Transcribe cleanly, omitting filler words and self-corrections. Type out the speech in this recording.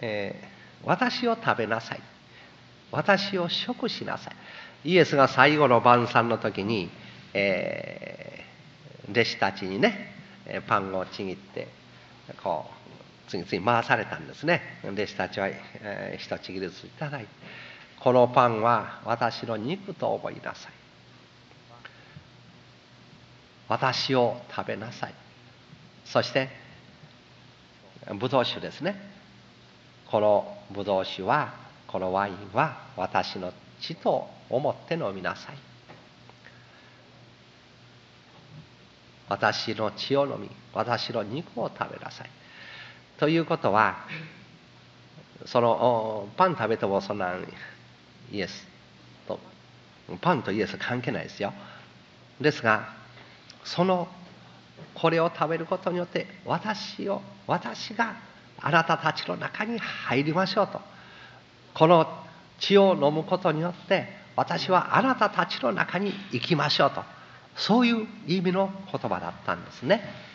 私を食べなさい。私を食しなさい。イエスが最後の晩餐の時に、弟子たちにね、パンをちぎって、こう、次々回されたんですね。弟子たちは、一ちぎりずついただいて、このパンは私の肉と思いなさい。私を食べなさい。そして、ブドウ酒ですね。このブドウ酒は、このワインは私の血と思って飲みなさい。私の血を飲み、私の肉を食べなさい。ということは、そのパン食べてもそんなイエスと、パンとイエス関係ないですよ。ですが、これを食べることによって私があなたたちの中に入りましょうと。この血を飲むことによって私はあなたたちの中に行きましょうと。そういう意味の言葉だったんですね。